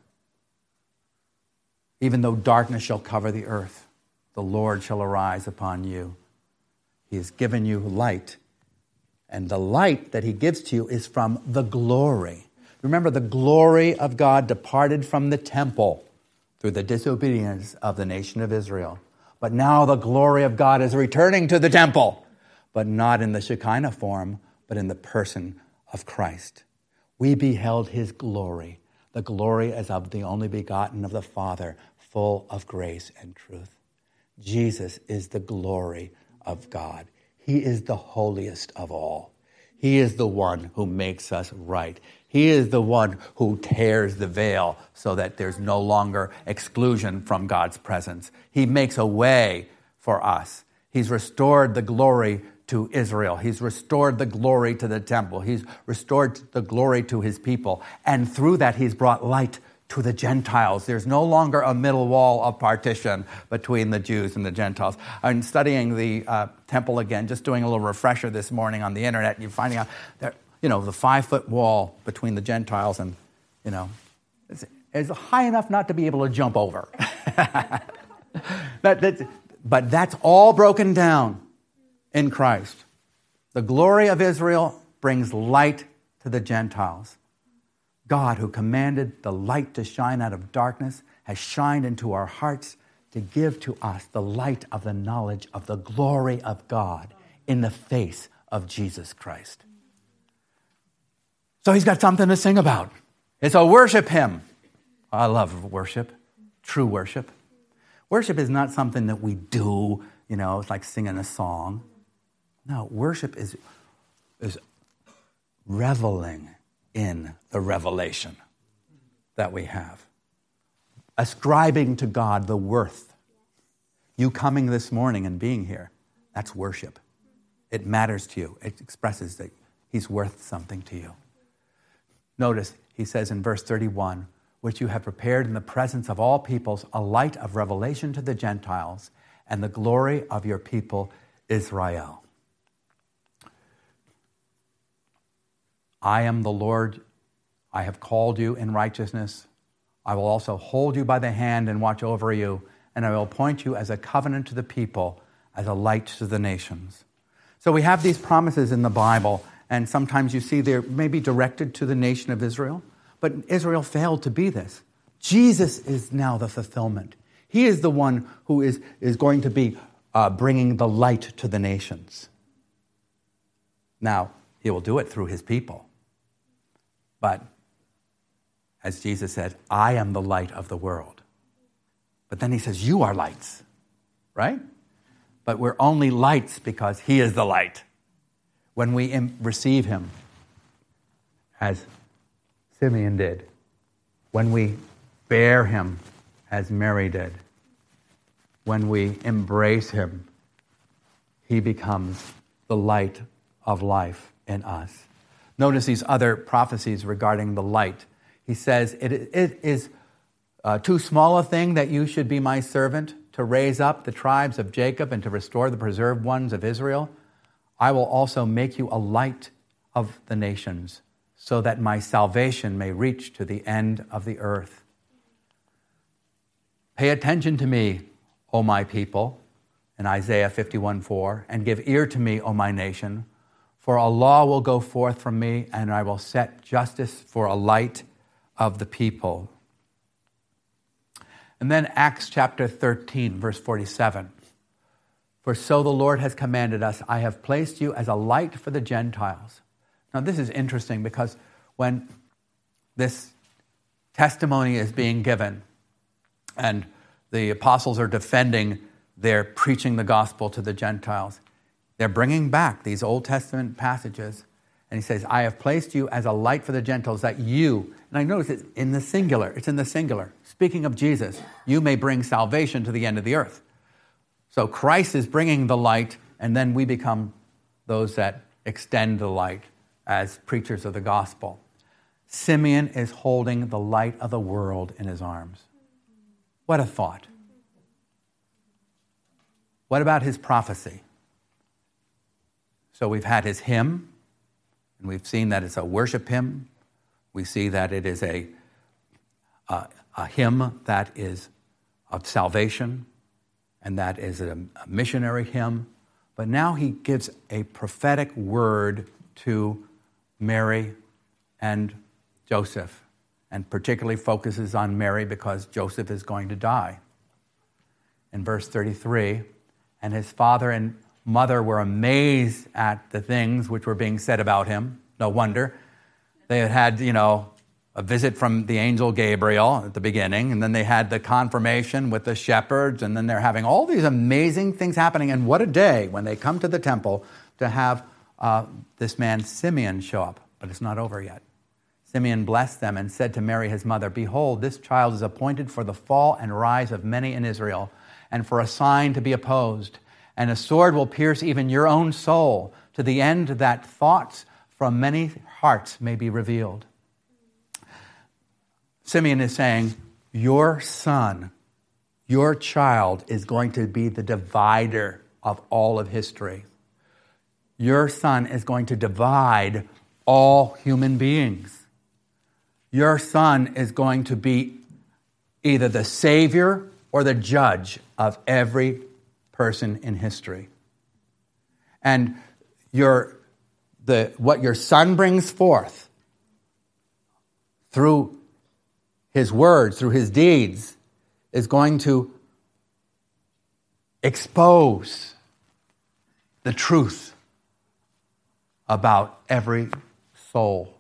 Even though darkness shall cover the earth, the Lord shall arise upon you. He has given you light, and the light that he gives to you is from the glory. Remember, the glory of God departed from the temple through the disobedience of the nation of Israel. But now the glory of God is returning to the temple, but not in the Shekinah form, but in the person of Christ. We beheld his glory, the glory as of the only begotten of the Father, full of grace and truth. Jesus is the glory of God. He is the holiest of all. He is the one who makes us right. He is the one who tears the veil so that there's no longer exclusion from God's presence. He makes a way for us. He's restored the glory to Israel. He's restored the glory to the temple. He's restored the glory to his people. And through that, he's brought light to the Gentiles. There's no longer a middle wall of partition between the Jews and the Gentiles. I'm studying the temple again, just doing a little refresher this morning on the internet, and you're finding out that, the 5-foot wall between the Gentiles and, is high enough not to be able to jump over. But that's all broken down in Christ. The glory of Israel brings light to the Gentiles. God, who commanded the light to shine out of darkness, has shined into our hearts to give to us the light of the knowledge of the glory of God in the face of Jesus Christ. So he's got something to sing about. It's a worship hymn. I love worship, true worship. Worship is not something that we do, it's like singing a song. No, worship is reveling in the revelation that we have. Ascribing to God the worth. You coming this morning and being here, that's worship. It matters to you. It expresses that he's worth something to you. Notice, he says in verse 31, which you have prepared in the presence of all peoples, a light of revelation to the Gentiles and the glory of your people Israel. I am the Lord. I have called you in righteousness. I will also hold you by the hand and watch over you, and I will appoint you as a covenant to the people, as a light to the nations. So we have these promises in the Bible, And sometimes you see they're maybe directed to the nation of Israel. But Israel failed to be this. Jesus is now the fulfillment. He is the one who is going to be bringing the light to the nations. Now, he will do it through his people. But as Jesus said, I am the light of the world. But then he says, you are lights, right? But we're only lights because he is the light. When we receive him, as Simeon did, when we bear him, as Mary did, when we embrace him, he becomes the light of life in us. Notice these other prophecies regarding the light. He says, it is too small a thing that you should be my servant to raise up the tribes of Jacob and to restore the preserved ones of Israel. I will also make you a light of the nations so that my salvation may reach to the end of the earth. Pay attention to me, O my people, in Isaiah 51:4, and give ear to me, O my nation, for a law will go forth from me, and I will set justice for a light of the people. And then Acts chapter 13, verse 47. For so the Lord has commanded us, I have placed you as a light for the Gentiles. Now this is interesting because when this testimony is being given and the apostles are defending their preaching the gospel to the Gentiles, they're bringing back these Old Testament passages. And he says, I have placed you as a light for the Gentiles that you, and I notice it's in the singular. It's in the singular. Speaking of Jesus, you may bring salvation to the end of the earth. So Christ is bringing the light, and then we become those that extend the light as preachers of the gospel. Simeon is holding the light of the world in his arms. What a thought. What about his prophecy? So we've had his hymn, and we've seen that it's a worship hymn. We see that it is a hymn that is of salvation, and that is a missionary hymn. But now he gives a prophetic word to Mary and Joseph, and particularly focuses on Mary because Joseph is going to die. In verse 33, and his father and mother were amazed at the things which were being said about him. No wonder. They had, a visit from the angel Gabriel at the beginning, and then they had the confirmation with the shepherds, and then they're having all these amazing things happening. And what a day when they come to the temple to have this man Simeon show up. But it's not over yet. Simeon blessed them and said to Mary, his mother, behold, this child is appointed for the fall and rise of many in Israel, and for a sign to be opposed. And a sword will pierce even your own soul, to the end that thoughts from many hearts may be revealed. Simeon is saying, your son, your child is going to be the divider of all of history. Your son is going to divide all human beings. Your son is going to be either the savior or the judge of every person in history. And what your son brings forth through his words, through his deeds, is going to expose the truth about every soul.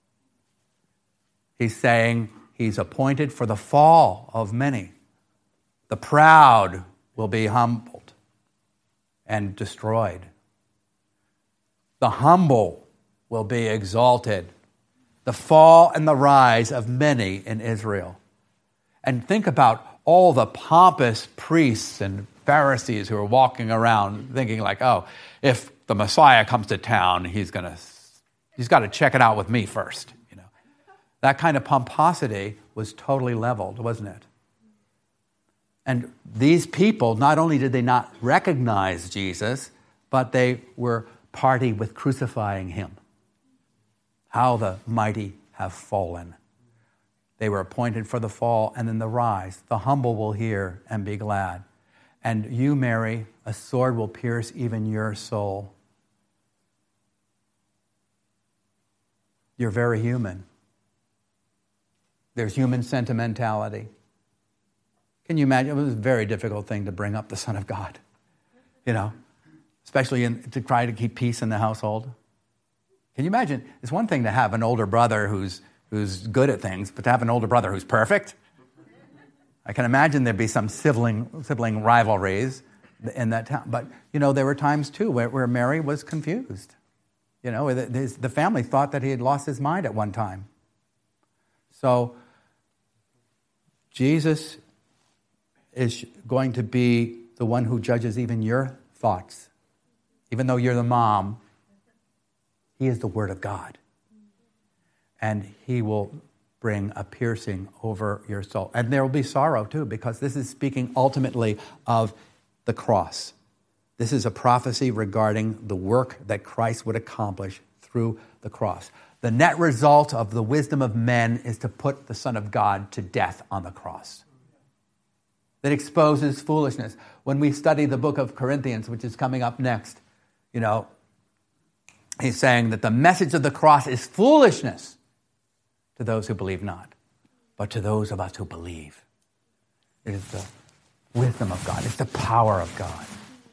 He's saying he's appointed for the fall of many. The proud will be humbled and destroyed. The humble will be exalted. The fall and the rise of many in Israel. And think about all the pompous priests and Pharisees who are walking around thinking like, oh, if the Messiah comes to town, he's got to check it out with me first. That kind of pomposity was totally leveled, wasn't it? And these people, not only did they not recognize Jesus, but they were party with crucifying him. How the mighty have fallen. They were appointed for the fall and then the rise. The humble will hear and be glad. And you, Mary, a sword will pierce even your soul. You're very human. There's human sentimentality. Can you imagine? It was a very difficult thing to bring up the Son of God, especially to try to keep peace in the household. Can you imagine? It's one thing to have an older brother who's good at things, but to have an older brother who's perfect? I can imagine there'd be some sibling rivalries in that town. But, there were times, too, where Mary was confused. The family thought that he had lost his mind at one time. So, Jesus is going to be the one who judges even your thoughts. Even though you're the mom, he is the Word of God. And he will bring a piercing over your soul. And there will be sorrow too, because this is speaking ultimately of the cross. This is a prophecy regarding the work that Christ would accomplish through the cross. The net result of the wisdom of men is to put the Son of God to death on the cross. That exposes foolishness. When we study the book of Corinthians, which is coming up next, he's saying that the message of the cross is foolishness to those who believe not, but to those of us who believe. It is the wisdom of God. It's the power of God.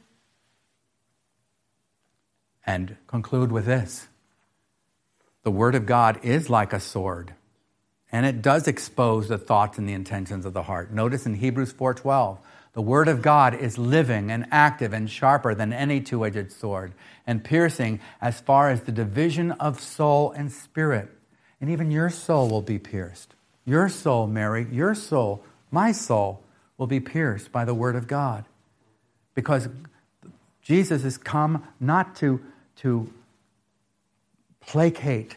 And conclude with this. The Word of God is like a sword, and it does expose the thoughts and the intentions of the heart. Notice in Hebrews 4:12, the Word of God is living and active and sharper than any two-edged sword, and piercing as far as the division of soul and spirit. And even your soul will be pierced. Your soul, Mary, your soul, my soul, will be pierced by the Word of God. Because Jesus has come not to placate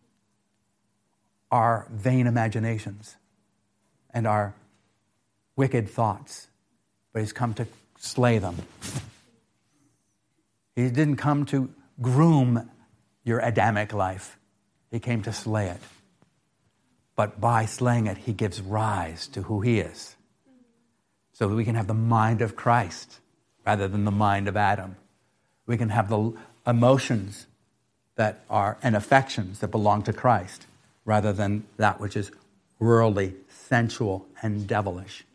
our vain imaginations and our wicked thoughts, but he's come to slay them. He didn't come to groom your Adamic life. He came to slay it. But by slaying it, he gives rise to who he is. So that we can have the mind of Christ rather than the mind of Adam. We can have the emotions and affections that belong to Christ rather than that which is worldly, sensual, and devilish.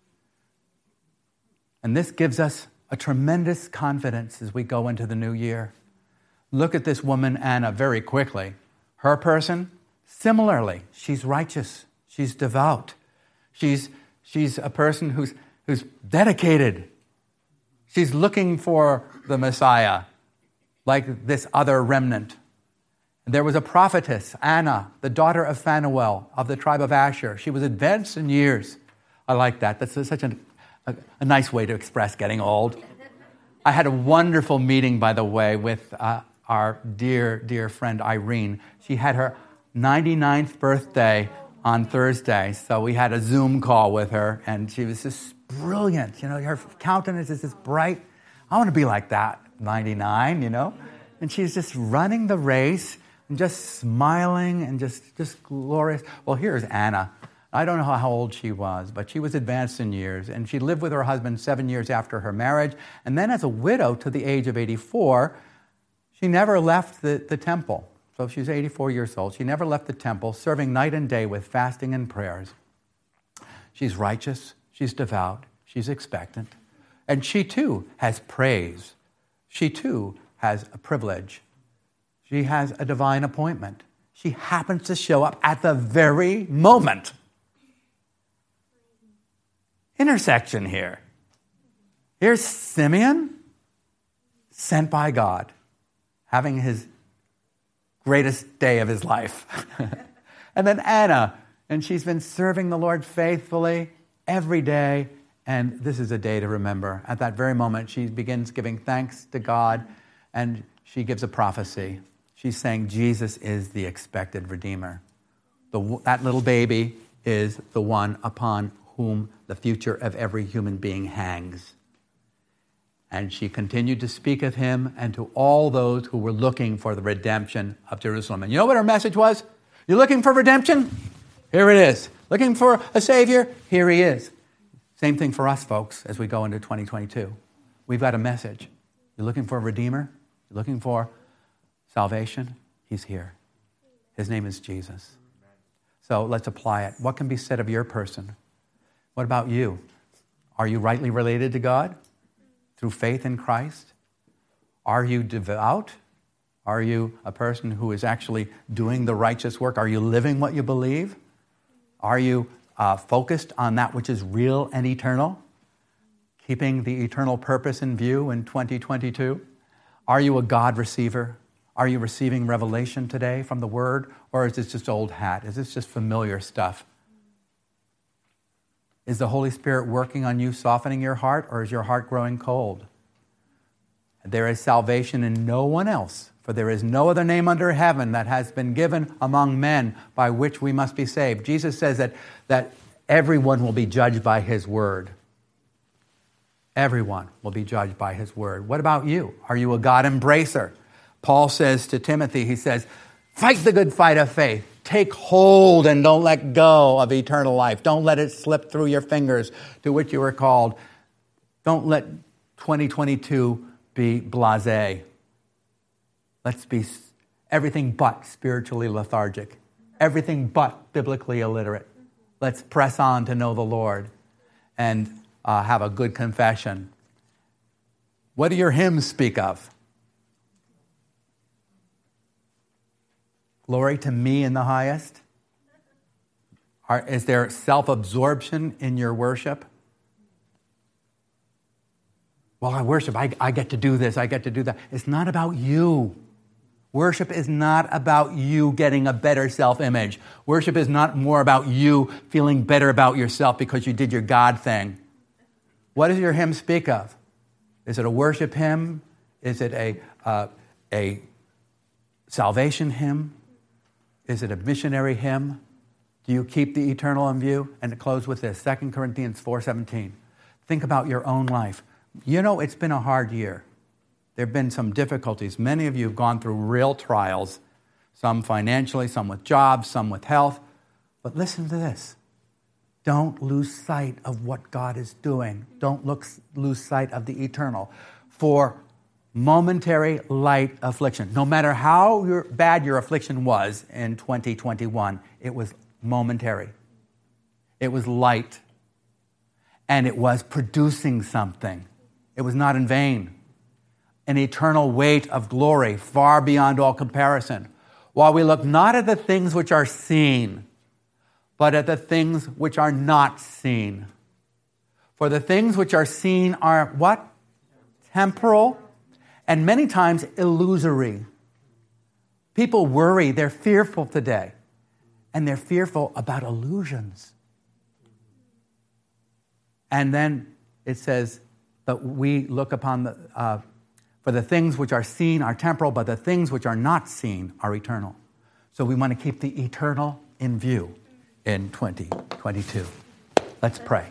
And this gives us a tremendous confidence as we go into the new year. Look at this woman, Anna, very quickly. Her person, similarly, she's righteous. She's devout. She's a person who's dedicated. She's looking for the Messiah, like this other remnant. There was a prophetess, Anna, the daughter of Phanuel of the tribe of Asher. She was advanced in years. I like that. That's such a nice way to express getting old. I had a wonderful meeting, by the way, with our dear, dear friend Irene. She had her 99th birthday on Thursday, so we had a Zoom call with her, and she was just brilliant. Her countenance is just bright. I want to be like that, 99, And she's just running the race and just smiling and just glorious. Well, here's Anna. I don't know how old she was, but she was advanced in years, and she lived with her husband 7 years after her marriage, and then as a widow to the age of 84, she never left the temple. So she was 84 years old. She never left the temple, serving night and day with fasting and prayers. She's righteous. She's devout. She's expectant. And she too has praise. She too has a privilege. She has a divine appointment. She happens to show up at the very moment. Intersection here. Here's Simeon, sent by God, having his greatest day of his life. And then Anna, and she's been serving the Lord faithfully every day, and this is a day to remember. At that very moment, she begins giving thanks to God, and she gives a prophecy. She's saying Jesus is the expected Redeemer. That little baby is the one upon whom the future of every human being hangs. And she continued to speak of him and to all those who were looking for the redemption of Jerusalem. And you know what her message was? You're looking for redemption? Here it is. Looking for a Savior? Here he is. Same thing for us, folks, as we go into 2022. We've got a message. You're looking for a Redeemer? You're looking for salvation? He's here. His name is Jesus. So let's apply it. What can be said of your person? What about you? Are you rightly related to God through faith in Christ? Are you devout? Are you a person who is actually doing the righteous work? Are you living what you believe? Are you focused on that which is real and eternal? Keeping the eternal purpose in view in 2022? Are you a God receiver? Are you receiving revelation today from the Word? Or is this just old hat? Is this just familiar stuff? Is the Holy Spirit working on you, softening your heart, or is your heart growing cold? There is salvation in no one else, for there is no other name under heaven that has been given among men by which we must be saved. Jesus says that everyone will be judged by His Word. Everyone will be judged by His Word. What about you? Are you a God embracer? Paul says to Timothy, he says, fight the good fight of faith. Take hold and don't let go of eternal life. Don't let it slip through your fingers to which you were called. Don't let 2022 be blasé. Let's be everything but spiritually lethargic. Everything but biblically illiterate. Let's press on to know the Lord and have a good confession. What do your hymns speak of? Glory to me in the highest? Is there self-absorption in your worship? Well, I worship, I get to do this, I get to do that. It's not about you. Worship is not about you getting a better self-image. Worship is not more about you feeling better about yourself because you did your God thing. What does your hymn speak of? Is it a worship hymn? Is it a salvation hymn? Is it a missionary hymn? Do you keep the eternal in view? And to close with this, 2 Corinthians 4:17. Think about your own life. You know, it's been a hard year. There have been some difficulties. Many of you have gone through real trials, some financially, some with jobs, some with health. But listen to this. Don't lose sight of what God is doing. Don't lose sight of the eternal. For momentary light affliction, no matter how bad your affliction was in 2021, it was momentary. It was light. And it was producing something. It was not in vain. An eternal weight of glory far beyond all comparison. While we look not at the things which are seen, but at the things which are not seen. For the things which are seen are what? Temporal, and many times illusory. People worry, they're fearful today. And they're fearful about illusions. And then it says, but we look upon for the things which are seen are temporal, but the things which are not seen are eternal. So we want to keep the eternal in view in 2022. Let's pray.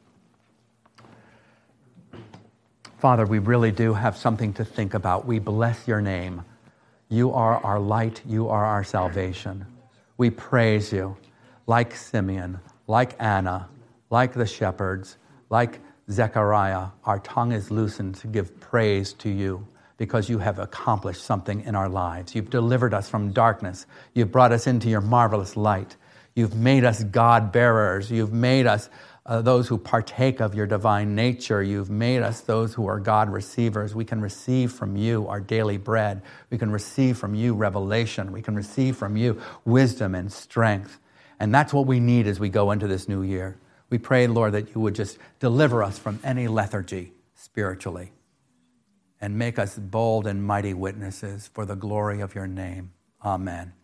Father, we really do have something to think about. We bless your name. You are our light. You are our salvation. We praise you like Simeon, like Anna, like the shepherds, like Zechariah. Our tongue is loosened to give praise to you because you have accomplished something in our lives. You've delivered us from darkness. You've brought us into your marvelous light. You've made us God bearers. You've made us those who partake of your divine nature. You've made us those who are God receivers. We can receive from you our daily bread. We can receive from you revelation. We can receive from you wisdom and strength. And that's what we need as we go into this new year. We pray, Lord, that you would just deliver us from any lethargy spiritually and make us bold and mighty witnesses for the glory of your name. Amen.